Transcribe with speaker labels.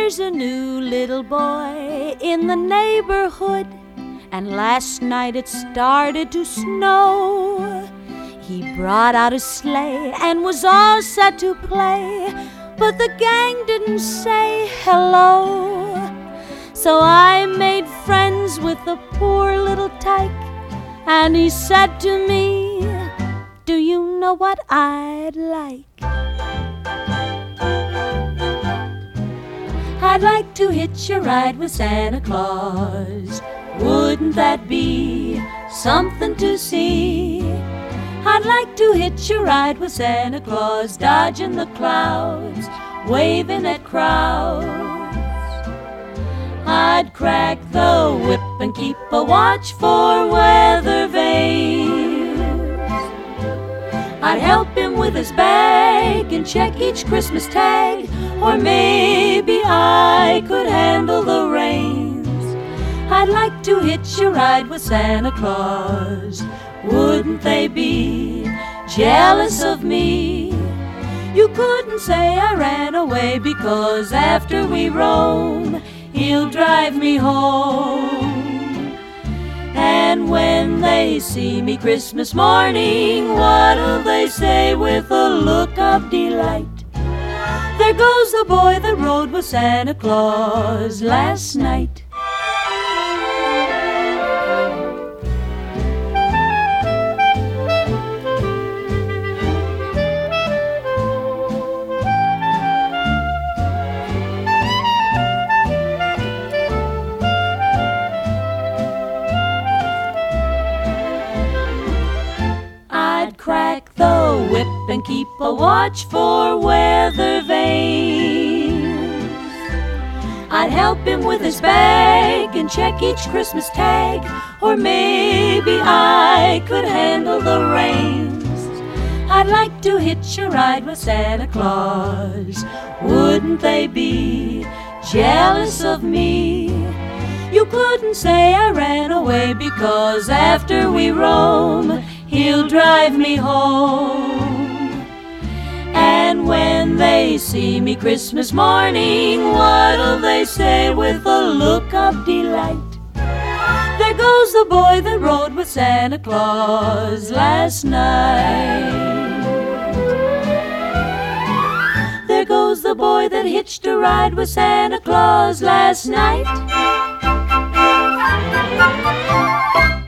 Speaker 1: There's a new little boy in the neighborhood, and last night it started to snow. He brought out a sleigh and was all set to play, but the gang didn't say hello. So I made friends with the poor little tyke, and he said to me, "Do you know what I'd like? I'd like to hitch a ride with Santa Claus. Wouldn't that be something to see? I'd like to hitch a ride with Santa Claus, dodging the clouds, waving at crowds. I'd crack the whip and keep a watch for weather vanes. I'd help him with his bag and check each Christmas tag, or maybe I could handle the reins. I'd like to hitch a ride with Santa Claus. Wouldn't they be jealous of me? You couldn't say I ran away, because after we roam, he'll drive me home. And when they see me Christmas morning, what'll they say with a look of delight? There goes the boy that rode with Santa Claus last night." I'd crack the whip and keep a watch for weather vanes. I'd help him with his bag and check each Christmas tag, or maybe I could handle the reins. I'd like to hitch a ride with Santa Claus. Wouldn't they be jealous of me? You couldn't say I ran away, because after we roam, he'll drive me home. And when they see me Christmas morning, what'll they say with a look of delight? There goes the boy that rode with Santa Claus last night. There goes the boy that hitched a ride with Santa Claus last night.